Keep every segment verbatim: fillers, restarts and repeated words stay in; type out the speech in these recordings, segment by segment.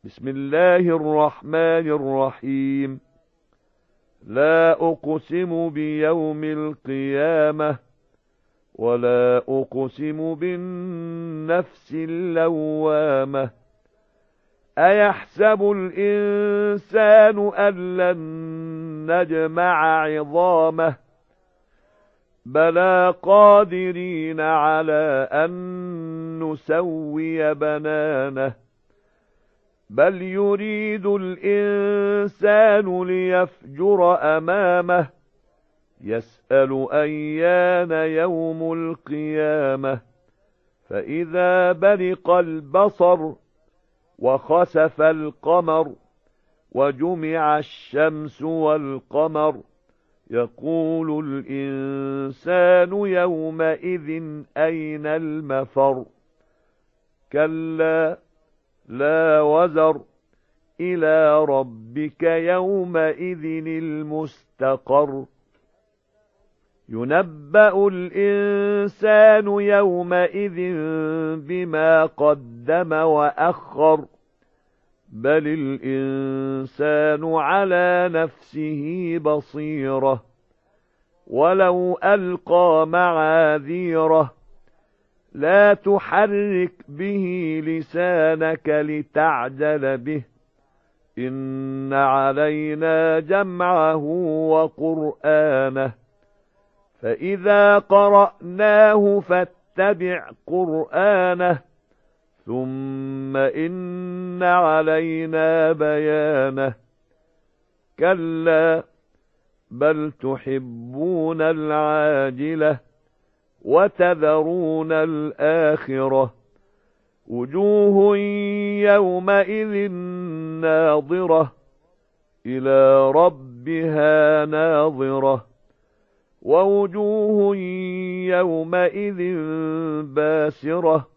بسم الله الرحمن الرحيم. لا أقسم بيوم القيامة ولا أقسم بالنفس اللوامة. أيحسب الإنسان أن لن نجمع عظامه بلى قادرين على أن نسوي بنانه بل يريد الإنسان ليفجر أمامه يسأل أيان يوم القيامة فإذا برق البصر وخسف القمر وجمع الشمس والقمر يقول الإنسان يومئذ أين المفر كلا لا وزر إلى ربك يومئذ المستقر ينبأ الإنسان يومئذ بما قدم وأخر بل الإنسان على نفسه بصيرة ولو ألقى معاذيره لا تحرك به لسانك لتعجل به إن علينا جمعه وقرآنه فإذا قرأناه فاتبع قرآنه ثم إن علينا بيانه كلا بل تحبون العاجلة وتذرون الآخرة وجوه يومئذ ناظرة إلى ربها ناظرة ووجوه يومئذ باسرة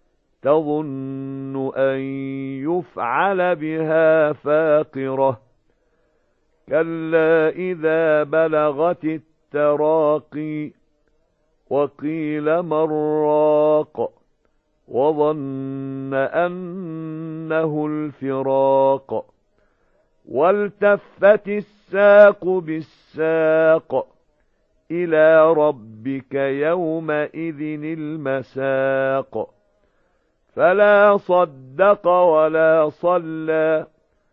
تظن أن يفعل بها فاقرة كلا إذا بلغت التراقي وقيل من راق وظن أنه الفراق والتفت الساق بالساق إلى ربك يومئذ المساق فلا صدق ولا صلى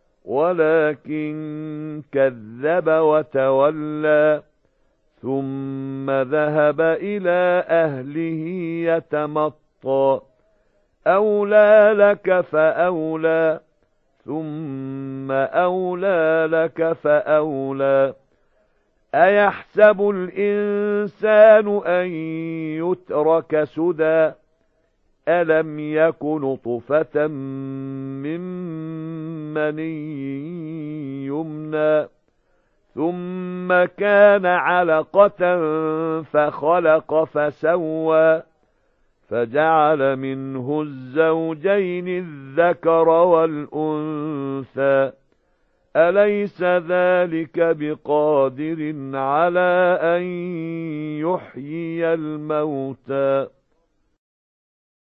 ولكن كذب وتولى ثم ذهب إلى أهله يتمطى أولى لك فأولى ثم أولى لك فأولى أيحسب الإنسان أن يترك سدى ألم يك نطفة من مني يمنى ثم كان علقة فخلق فسوى فجعل منه الزوجين الذكر والأنثى أليس ذلك بقادر على أن يحيي الموتى